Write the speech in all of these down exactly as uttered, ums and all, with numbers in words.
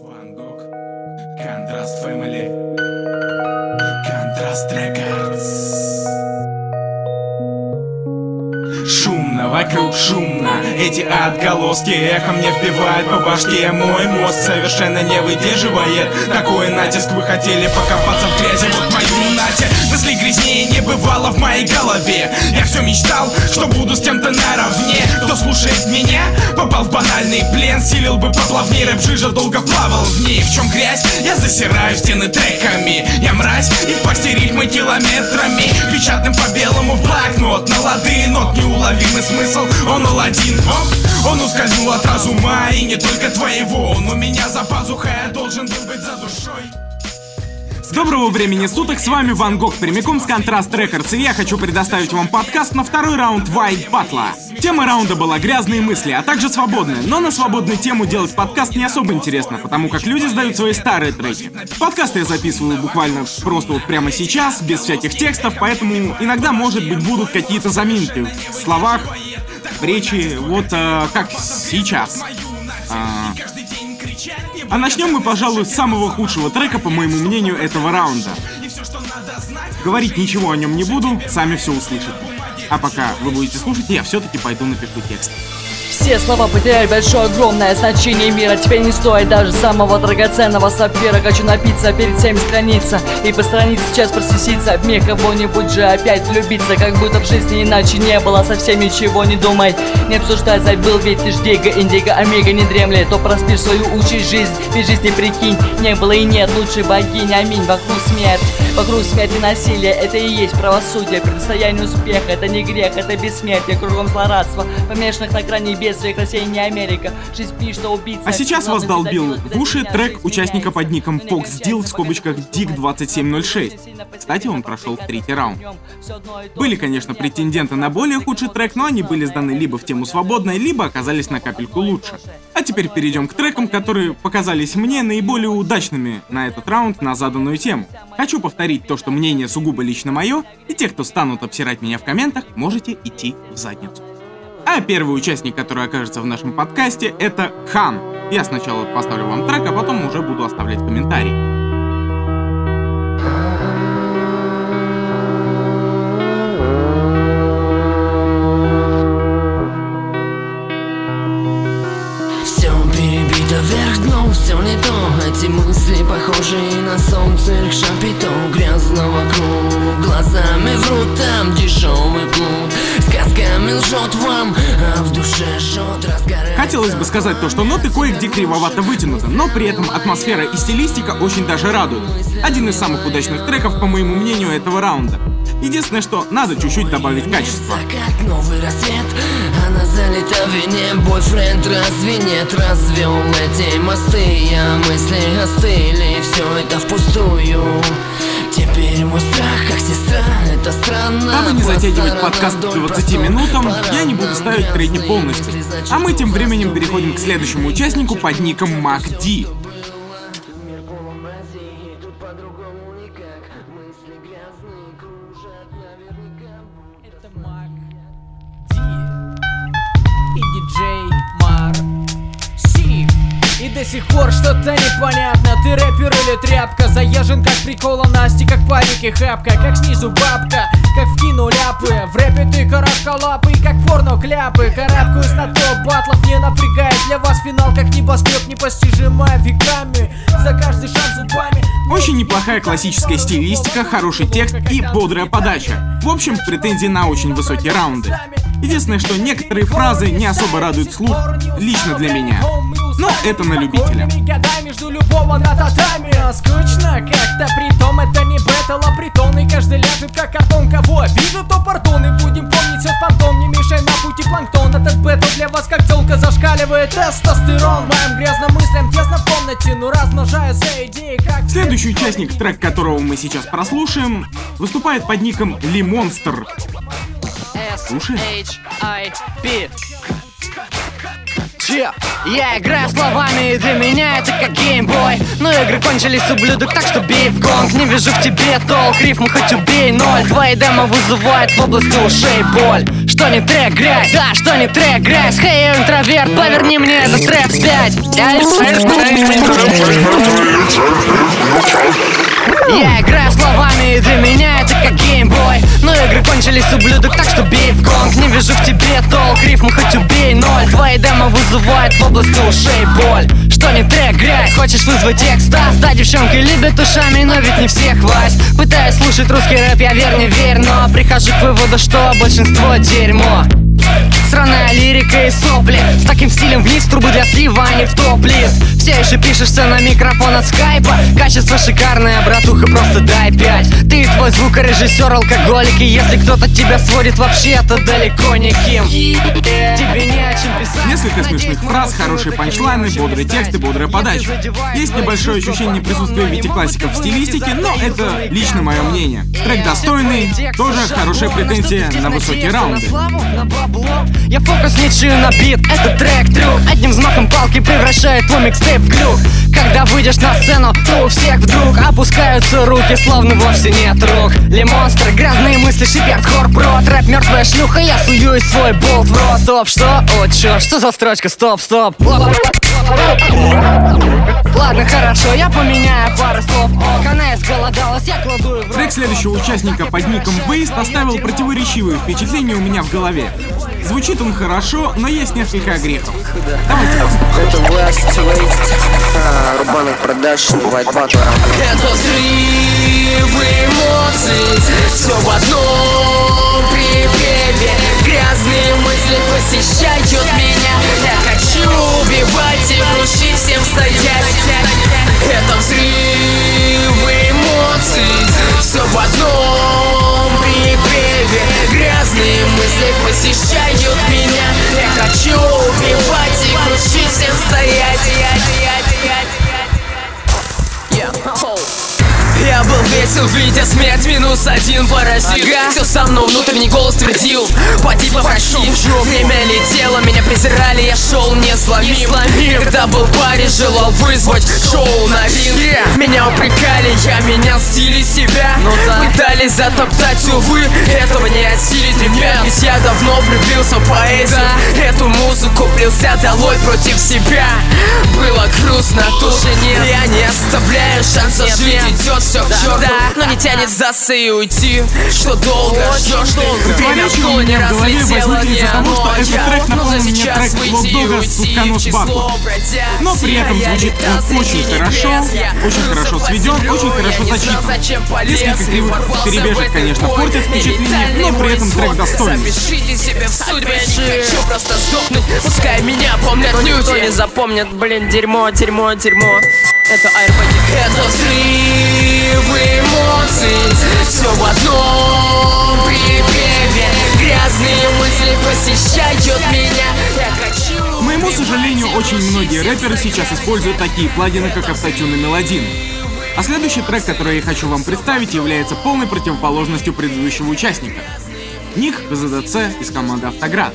Ван Гог, Контраст Фэмили, Контраст Рекордс. Шумно, вокруг шумно, эти отголоски эхом мне вбивают по башке. Мой мозг совершенно не выдерживает такой натиск. Вы хотели покопаться в грязи, вот мою нате. Мысли грязнее не бывало в моей голове. Я все мечтал, что буду с кем-то наравне. Кто слушает меня, попал в банальный плен. Силил бы поплавнее, рэп-жижа долго плавал в ней. В чем грязь? Я засираю стены треками. Я мразь, и в пасти рифмы километрами. Печатным по белому в блокнот. На лады нот неуловимый смысл, он Аладдин. Оп, он ускользнул от разума, и не только твоего. Он у меня за пазухой, я должен был быть за душой. Доброго времени суток, с вами Ван Гог, прямиком с Контраст Рекордс, и я хочу предоставить вам подкаст на второй раунд White Battle. Тема раунда была грязные мысли, а также свободные, но на свободную тему делать подкаст не особо интересно, потому как люди сдают свои старые треки. Подкасты я записываю буквально просто вот прямо сейчас, без всяких текстов, поэтому иногда, может быть, будут какие-то заминки в словах, в речи, вот э, как сейчас. А... А начнем мы, пожалуй, с самого худшего трека, по моему мнению, этого раунда. Говорить ничего о нем не буду, сами все услышите. А пока вы будете слушать, я все-таки пойду напишу текст. Все слова потеряли большое, огромное значение мира. Теперь не стоит даже самого драгоценного сапфира. Хочу напиться перед всеми страница и по странице сейчас просвеситься. В мир кого-нибудь же опять влюбиться, как будто в жизни иначе не было. Совсем ничего не думай, не обсуждай, забыл, ведь лишь диго, индиго, омега не дремли. То проспишь свою участь, жизнь, ведь жизни прикинь, не было и нет лучшей богини, аминь. Вокруг смерть, вокруг смерть и насилие, это и есть правосудие. Предстояние успеха, это не грех, это бессмертие. Кругом злорадство, помешанных на грани без Россия не Америка. Жизнь пишет, что убийца. А сейчас вас долбил в уши трек участника под ником FoxDeal в скобочках Дик двадцать семь ноль шесть. Кстати, он прошел в третий раунд. Были, конечно, претенденты на более худший трек, но они были сданы либо в тему свободной, либо оказались на капельку лучше. А теперь перейдем к трекам, которые показались мне наиболее удачными на этот раунд на заданную тему. Хочу повторить то, что мнение сугубо лично мое, и те, кто станут обсирать меня в комментах, можете идти в задницу. А первый участник, который окажется в нашем подкасте, это Хан. Я сначала поставлю вам трек, а потом уже буду оставлять комментарий. Все перебито вверх дном, все не то. Эти мысли похожи на сон, цирк Шапито. Грязно вокруг, глазами врут, там дешевый плут. Сказками лжет вам, а в душе жжет, разгорает. Хотелось бы сказать то, что ноты кое-где кривовато вытянуты, но при этом атмосфера и стилистика очень даже радуют. Один из самых удачных треков, по моему мнению, этого раунда. Единственное, что надо чуть-чуть добавить качества. Закат, новый рассвет, она залита в вине. Бойфренд разве нет, развел эти мосты. Я мысли остыли, все это впустую. Теперь мой страх, как сестра, это странно. Дабы не затягивать подкаст к двадцати минутам, я не буду ставить треки полностью. А мы тем временем переходим к следующему участнику под ником Мак Ди. Это Мак Ди и диджей Мар Си. И до сих пор что-то непонятно. Ты рэпер или тряпка? Заезжен как прикола Насти, как парики хэпка. Как снизу бабка, как в кино ляпы. В рэпе ты каракалапы, как порно-кляпы. Карабкаюсь на топ батлов, не напрягает. Для вас финал как небоскреб, непостижимая веками. За каждый шаг зубами. Очень неплохая классическая стилистика, хороший текст и бодрая подача. В общем, претензии на очень высокие раунды. Единственное, что некоторые фразы не особо радуют слух, лично для меня. Но это на любителя. Между любого на татами. Скучно как-то, притом это не бэтл, а притон. И каждый ляжет как картон. Кого обижу, то пардон. И будем помнить все понтон. Не мешай на пути планктон. Этот бэтл для вас как телка зашкаливает тестостерон. Моим грязным мыслям тесно в комнате, но размножаю за идеи как... Следующий участник, трек которого мы сейчас прослушаем, выступает под ником Ли Монстр. Слушай. Yeah. Я играю словами, и для меня это как геймбой. Но игры кончились, ублюдок, так что бей в гонг. Не вижу в тебе толк, рифму хоть убей ноль. Твои демо вызывают в области ушей боль. Что что не трек, грязь. Да, что не трек, грязь. Хей, интроверт, поверни мне этот трек вспять. Я играю словами, и для меня это как геймбой. Но игры кончились, ублюдок, так что бей в гонг. Не вижу в тебе толк, рифму хоть убей ноль. Твои демо вызывают в области ушей боль. Что не трек, грязь, хочешь вызвать экстаз? Да, девчонки любят ушами, но ведь не всех власть. Пытаюсь слушать русский рэп, я верь, не верь, но прихожу к выводу, что большинство дерьмо. Сраная лирика и сопли. С таким стилем вниз трубы для слива, а не в топ-лист. Все еще пишешься на микрофон от скайпа. Качество шикарное, братуха, просто дай пять. Ты и твой звукорежиссер алкоголики. Если кто-то тебя сводит, вообще это далеко не кем. Тебе не о чем писать. Несколько смешных фраз, хорошие панчлайны, бодрые тексты, бодрая подача. Есть небольшое ощущение присутствия Вити классиков в стилистике, но это лично мое мнение. Трек достойный, тоже хорошая претензия на высокие раунды. Я фокусничаю на бит, это трек-трюк. Одним взмахом палки превращает твой микстейп в глюк. Когда выйдешь на сцену, то у всех вдруг опускаются руки, словно вовсе нет рук. Лимонстры, грязные мысли, шипят хор-про. Трэп, мертвая шлюха, я суюсь свой болт в рот. Стоп, что? О, чёрт, что за строчка? Стоп, стоп. Ладно, хорошо, я поменяю пару слов. Ок, она изголодалась, я кладу в рот. Трек следующего участника под ником Waste оставил противоречивые впечатления у меня в голове. Звучит он хорошо, но есть несколько огрехов. Давайте это West, Рубанок Продакшн, White Butler. Это взрывы эмоций, все в одном припеве. Грязные мысли посещают меня. Я хочу убивать и крушить, всем стоять. Это взрывы эмоций, все в одном припеве. Грязные мысли посещают меня. Я хочу убивать и крушить, всем стоять. Я был весел, видя смерть, минус один паразит. Все со мной внутренний голос твердил: поди попроси. Время летело, меня презирали, я шел не сломим. Когда был в баре, желал вызвать шоу на ринг. Меня упрекали, я менял стиль себя. Пытались затоптать, увы, этого не осилить, ребят. Ведь я давно влюбился в поэзию. Эту музыку плелся долой против себя. Было грустно, тут я не оставляю шанса жить. Идет все к черту, но не тянет сдаться и уйти. Что долго ждешь, противоречие у меня в голове возникло из-за того, что этот трек напомнил мне трек Лобдога с Утконос Батл. Но при этом звучит он очень хорошо, очень хорошо сведен, очень хорошо зачитан. Несколько кривых перебежек, конечно, портят впечатление, но при этом трек достойный. Пишите себе в судьбе, хочу просто сдохнуть, пускай меня помнят люди. Никто не запомнит, блин, дерьмо, дерьмо, дерьмо. Это аэроподик. Это взрывы эмоций, все в одном припеве. Грязные мысли посещают меня. Я хочу... К моему сожалению, очень многие рэперы сейчас используют такие плагины, как Автотюн и Мелодин. А следующий трек, который я хочу вам представить, является полной противоположностью предыдущего участника. Ник ПЗДЦ из команды Автоград.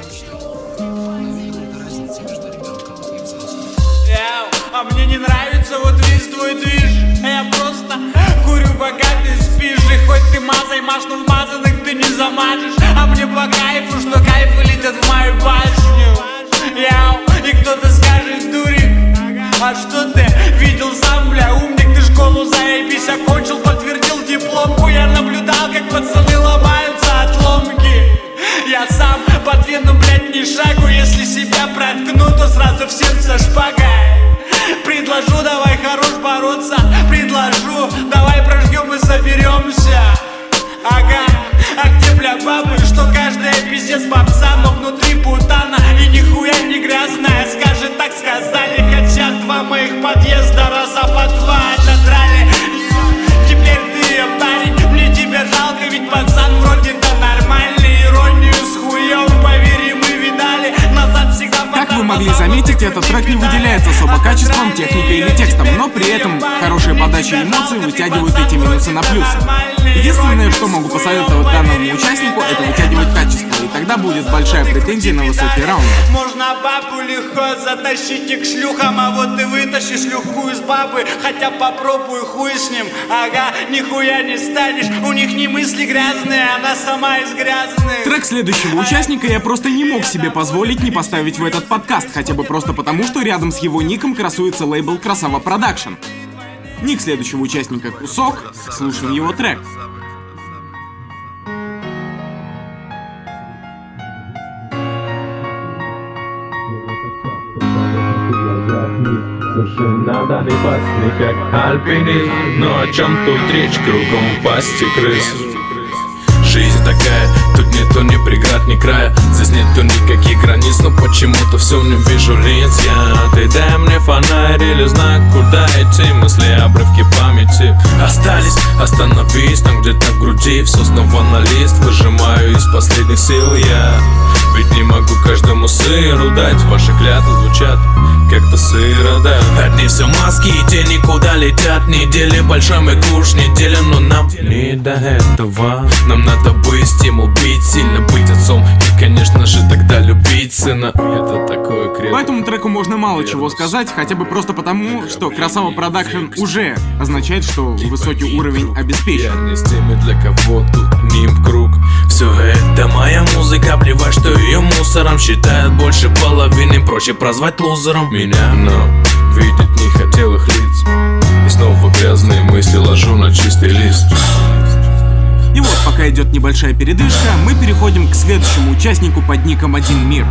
А мне не нравится вот весь твой движ. Я просто курю, пока ты спишь. И хоть ты мазай, маш, но вмазанных ты не замажешь. А мне по кайфу, что кайфы летят в мою башню. Яу, и кто-то скажет: дурик, а что ты видел сам, бля, умник? Ты школу заебись окончил, подтвердил дипломку. Я наблюдал, как пацаны ломаются от ломки. Я сам под вену, блядь, не шагу. Если себя проткну, то сразу в сердце шпагой. Предложу, давай хорош бороться. Предложу, давай прожгем и соберемся. Ага, а где, бля, бабы? Что каждая пиздец попса, но внутри путана. И нихуя не грязная, скажет, так сказали. Хотя два моих подъезда раза по два отодрали. Теперь ты парень, мне тебя жалко, ведь пацан вроде-то нормальный. Иронию с хуем, поверь, мы видали. Назад всегда. Как вы могли заметить, этот трек не выделяется выделяется особо качеством, техникой или текстом, но при этом хорошая подача эмоций вытягивают эти минусы на плюсы. Единственное, что могу посоветовать данному участнику, это вытягивать качество, и тогда будет большая претензия на высокий раунд. Можно бабу легко затащить и к шлюхам, а вот ты вытащишь шлюху из бабы, хотя попробуй хуй с ним, ага, нихуя не станешь, у них не мысли грязные, она сама из грязных. Трек следующего участника я просто не мог себе позволить не поставить в этот подкаст, хотя бы просто потому, что рядом с его ником красуется лейбл Красава Продакшн. Ник следующего участника Кусок, слушаем его трек. Слушай, надо не пасти, как альпинист. Но о чем тут речь, кругом пасти крыс. Жизнь такая, тут нету ни преград, ни края. Здесь нету никаких границ, но почему-то все не вижу лиц я. Ты дай мне фонарь или знак, куда идти. Мысли, обрывки памяти остались. Остановись там где-то в груди. Все снова на лист выжимаю из последних сил я. Ведь не могу каждому сыру дать. Ваши клятвы звучат как-то сыро, да. Одни все маски и те никуда летят. Недели большой мы куш, неделя, но нам не до этого. Нам надо быть стимул, бить, сильно быть отцом. И, конечно же, тогда любить сына. Это такое крепкое. По этому треку можно мало чего сказать, хотя бы просто потому, что Красава Продакшн уже означает, что высокий уровень обеспечен. Я не с теми, для кого тут ним круг. Все это моя музыка, плевать, что ее мусором считают больше половины, проще прозвать лузером меня, но видеть не хотел их лиц. И снова грязные мысли ложу на чистый лист. И вот, пока идет небольшая передышка, мы переходим к следующему участнику под ником Один Мир.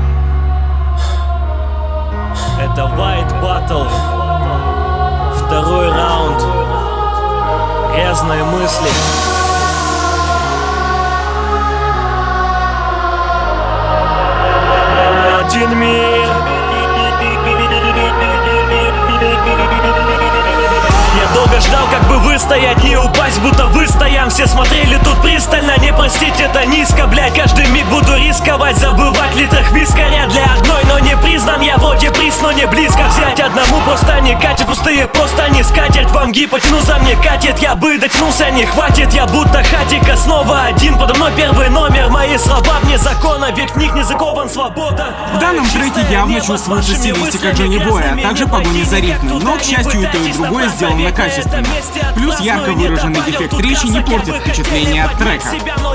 Это White Battle. Второй раунд. Грязные мысли. Один мир. Я долго ждал, как бы выстоять, не упасть, будто выстоям. Все смотрели тут пристально, не простить это низко, блядь. Каждый миг буду рисковать, забывать литрах вискаря для одной, но не признан. Я вроде приз, но не близко взять одному, просто не катит. Пустые просто не скатерть, вам гипотенуза мне катит. Я бы дотянулся, не хватит, я будто хатика снова один. Подо мной первый номер, мои слова вне закона, ведь в них не закован свобода. В данном треке явно чувствуется стилистика Джонни Боя, а также погоня за рифмой, но, к счастью, и то, и другое сделано качественно. Плюс ярко выраженный дефект речи не портит впечатление от трека.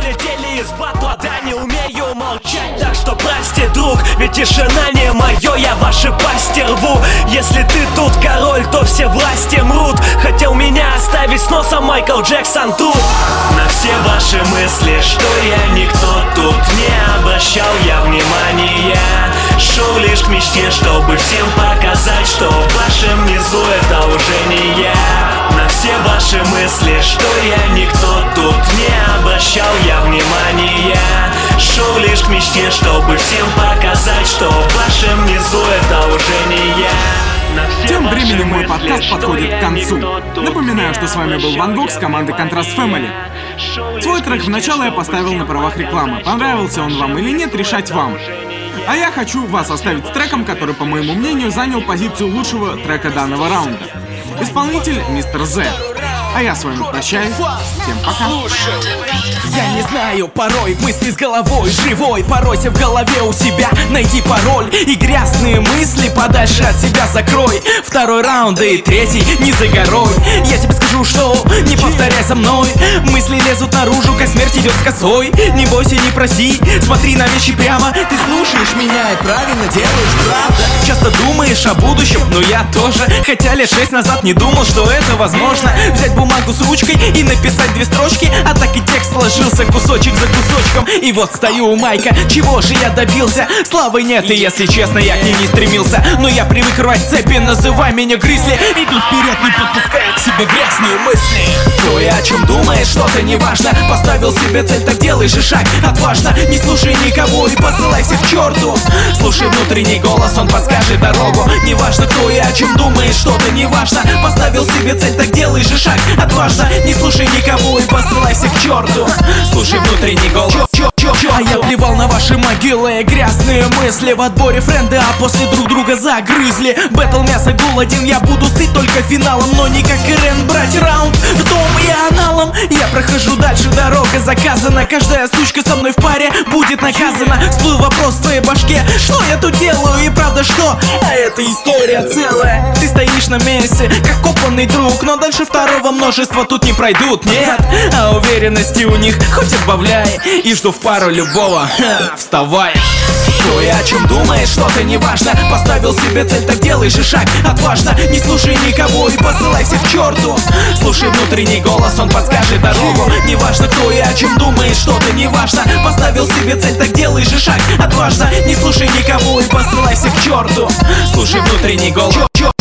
Не умею молчать, так что прости, друг, ведь тишина не мое, я ваши пасти рву. Если ты тут король, то все власти мрут. Хотел меня оставить с носом Майкл Джексон тут. На все ваши мысли, что я никто тут, не обращал я внимания. Шел лишь к мечте, чтобы всем показать, что в вашем низу это уже не я. На все ваши мысли, что я никто тут, не обращал я внимания. Шел лишь к мечте, чтобы всем показать, что в вашем низу это уже не я. Тем временем мой подкаст подходит к концу. Напоминаю, что с вами был Ван Гог с команды Contrast Family. Свой трек в начало я поставил на правах рекламы. Понравился он вам или нет, решать вам. А я хочу вас оставить с треком, который, по моему мнению, занял позицию лучшего трека данного раунда. Исполнитель мистер З. А я с вами прощаюсь. Всем пока. Я не знаю, порой мысли с головой живой. Поройся в голове у себя, найди пароль. И грязные мысли подальше от себя закрой. Второй раунд и третий не за горой. Я тебе скажу, что не повторяй за мной. Мысли лезут наружу, как смерть идет с косой. Не бойся, не проси, смотри на вещи прямо. Ты слушаешь меня и правильно делаешь, правда. Часто думаешь о будущем, но я тоже. Хотя лет шесть назад не думал, что это возможно. Взять бумагу с ручкой и написать две строчки. А так и текст сложился кусочек за кусочком. И вот стою у майка, чего же я добился? Славы нет, и если честно, я к ней не стремился. Но я привык рвать цепи, называй меня Гризли. Иду вперед, не подпуская к себе грязные мысли. Кое о чем думаешь, что-то неважно. Поставил себе цель, так делай же шаг отважно. Не слушай никого и посылай всех к черту. Слушай внутренний голос, он подскажет дорогу. Неважно, кто и о чем думаешь, что-то неважно. Поставил себе цель, так делай же шаг отважно. Не слушай никого и посылай всех к черту. Слушай внутренний голос. Чё, чё, чё, чё? А я плевал на ваши могилы, грязные мысли. В отборе френды, а после друг друга загрызли. Бэтл мясо голоден, я буду сыт только финалом, но не как Ирен брать раунд ртом и аналом. Я прохожу дальше, дорога заказана. Каждая сучка со мной в паре будет наказана. Всплыл вопрос в твоей башке: что я тут делаю и правда что? А это история целая. Ты стоишь на месте, как копанный друг, но дальше второго множества тут не пройдут, нет. А уверенности у них хоть отбавляй, и жду в пару любого, ха, вставай. Кое о чем думаешь, что-то не важно. Поставил себе цель, так делай же шаг отважно. Не слушай никого и посылай всех к черту. Слушай внутренний голос, он подскажет дорогу. Неважно, кто и о чем думаешь, что-то не важно. Поставил себе цель, так делай же шаг отважно. Не слушай никого и посылай всех к черту. Слушай внутренний голос.